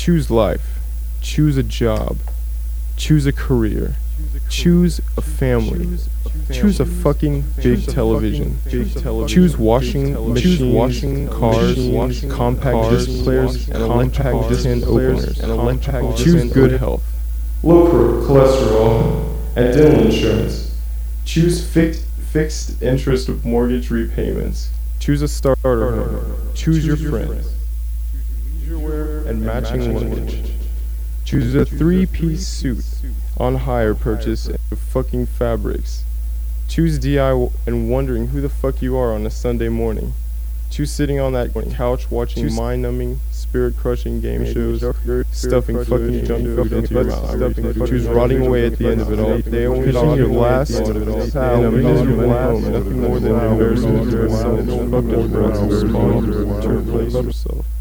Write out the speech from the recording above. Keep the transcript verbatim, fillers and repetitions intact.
Choose life. Choose a job. Choose a career. Choose a family. Choose a fucking big television. Choose washing machines, washing cars, compact disc players, and compact disc openers. Choose good health. Low cholesterol and dental insurance. Choose fixed fixed interest mortgage repayments. Choose a starter home. Choose your friends. And matching luggage. Choose a three-piece suit on hire purchase and fucking fabrics. Choose D I Y and wondering who the fuck you are on a Sunday morning. Choose sitting on that couch watching mind-numbing, spirit-crushing game shows, stuffing fucking junk food into your mouth. Choose rotting away at the end of it all. They only on your last in a miserable home, nothing more than embarrassment to yourself. Fuck it, bro. Respond to yourself.